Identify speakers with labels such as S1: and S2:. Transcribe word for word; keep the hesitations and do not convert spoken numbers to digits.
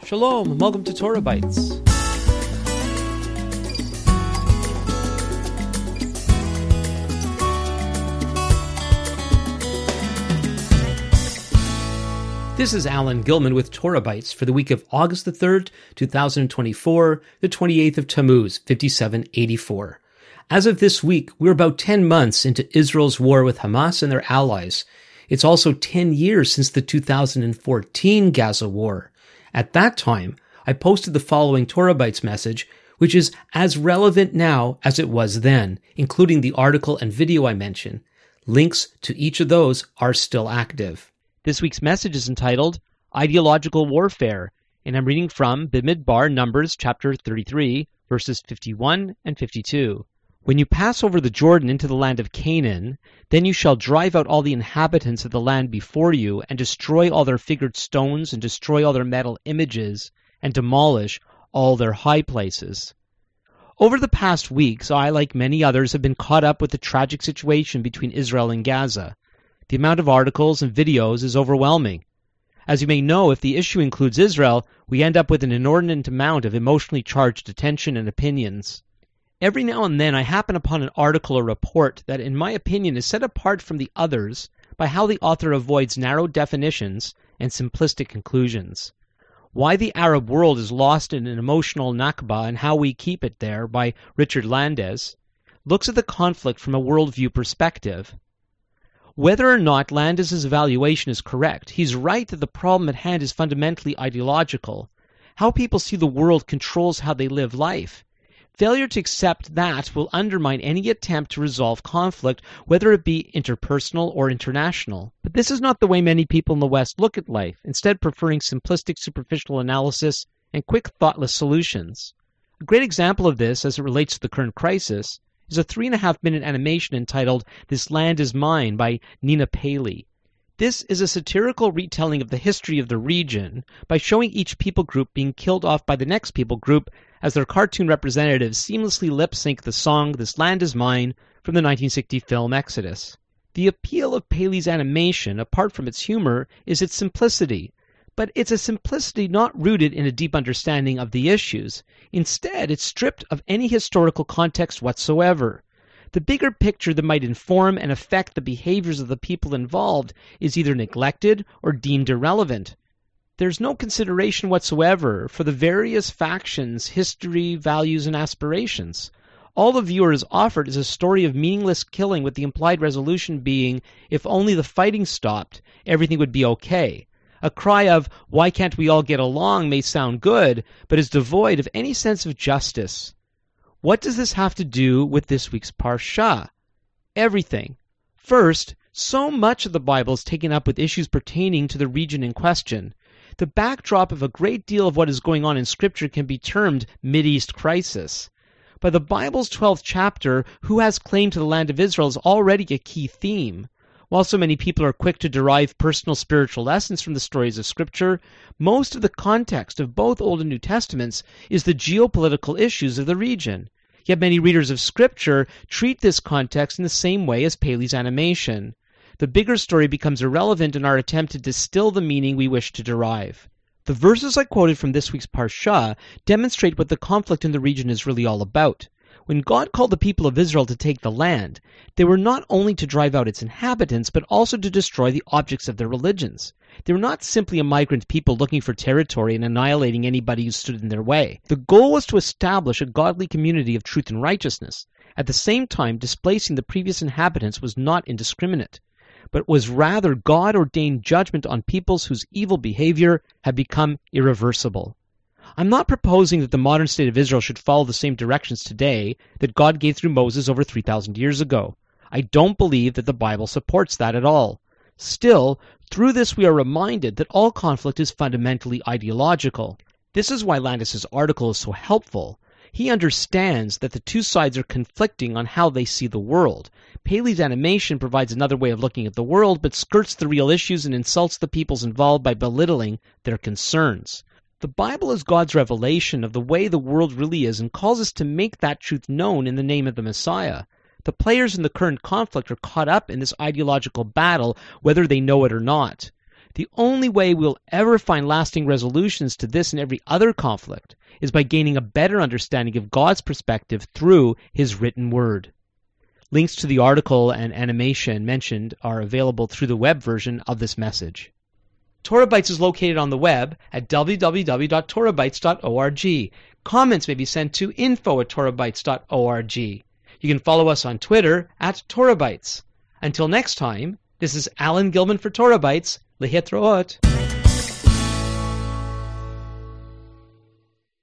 S1: Shalom, and welcome to Torah Bites. This is Alan Gilman with Torah Bites for the week of August the third, two thousand twenty-four, the twenty-eighth of Tammuz, fifty-seven eighty-four. As of this week, we're about ten months into Israel's war with Hamas and their allies. It's also ten years since the two thousand fourteen Gaza war. At that time, I posted the following Torah Bites message, which is as relevant now as it was then, including the article and video I mentioned. Links to each of those are still active. This week's message is entitled Ideological Warfare, and I'm reading from Bimidbar, Numbers, chapter thirty-three, verses fifty-one and fifty-two. When you pass over the Jordan into the land of Canaan, then you shall drive out all the inhabitants of the land before you, and destroy all their figured stones, and destroy all their metal images, and demolish all their high places. Over the past weeks, I, like many others, have been caught up with the tragic situation between Israel and Gaza. The amount of articles and videos is overwhelming. As you may know, if the issue includes Israel, we end up with an inordinate amount of emotionally charged attention and opinions. Every now and then I happen upon an article or report that, in my opinion, is set apart from the others by how the author avoids narrow definitions and simplistic conclusions. Why the Arab World is Lost in an Emotional Nakba and How We Keep It There by Richard Landes looks at the conflict from a worldview perspective. Whether or not Landes's evaluation is correct, he's right that the problem at hand is fundamentally ideological. How people see the world controls how they live life. Failure to accept that will undermine any attempt to resolve conflict, whether it be interpersonal or international. But this is not the way many people in the West look at life, instead preferring simplistic, superficial analysis and quick, thoughtless solutions. A great example of this, as it relates to the current crisis, is a three and a half minute animation entitled This Land Is Mine by Nina Paley. This is a satirical retelling of the history of the region by showing each people group being killed off by the next people group as their cartoon representatives seamlessly lip-sync the song This Land Is Mine from the nineteen sixty film Exodus. The appeal of Paley's animation, apart from its humor, is its simplicity. But it's a simplicity not rooted in a deep understanding of the issues. Instead, it's stripped of any historical context whatsoever. The bigger picture that might inform and affect the behaviors of the people involved is either neglected or deemed irrelevant. There's no consideration whatsoever for the various factions, history, values, and aspirations. All the viewer is offered is a story of meaningless killing, with the implied resolution being, if only the fighting stopped, everything would be okay. A cry of, why can't we all get along, may sound good, but is devoid of any sense of justice. What does this have to do with this week's Parsha? Everything. First, so much of the Bible is taken up with issues pertaining to the region in question. The backdrop of a great deal of what is going on in Scripture can be termed Mideast crisis. By the Bible's twelfth chapter, who has claim to the land of Israel is already a key theme. While so many people are quick to derive personal spiritual lessons from the stories of Scripture, most of the context of both Old and New Testaments is the geopolitical issues of the region. Yet many readers of Scripture treat this context in the same way as Paley's animation. The bigger story becomes irrelevant in our attempt to distill the meaning we wish to derive. The verses I quoted from this week's Parsha demonstrate what the conflict in the region is really all about. When God called the people of Israel to take the land, they were not only to drive out its inhabitants, but also to destroy the objects of their religions. They were not simply a migrant people looking for territory and annihilating anybody who stood in their way. The goal was to establish a godly community of truth and righteousness. At the same time, displacing the previous inhabitants was not indiscriminate, but was rather God-ordained judgment on peoples whose evil behavior had become irreversible. I'm not proposing that the modern state of Israel should follow the same directions today that God gave through Moses over three thousand years ago. I don't believe that the Bible supports that at all. Still, through this we are reminded that all conflict is fundamentally ideological. This is why Landes's article is so helpful. He understands that the two sides are conflicting on how they see the world. Paley's animation provides another way of looking at the world, but skirts the real issues and insults the peoples involved by belittling their concerns. The Bible is God's revelation of the way the world really is and calls us to make that truth known in the name of the Messiah. The players in the current conflict are caught up in this ideological battle, whether they know it or not. The only way we'll ever find lasting resolutions to this and every other conflict is by gaining a better understanding of God's perspective through His written word. Links to the article and animation mentioned are available through the web version of this message. Torah Bytes is located on the web at w w w dot torah bytes dot org. Comments may be sent to info at torah bytes dot org. You can follow us on Twitter at Torah Bytes. Until next time, this is Alan Gilman for Torah Bytes. Lehitraot.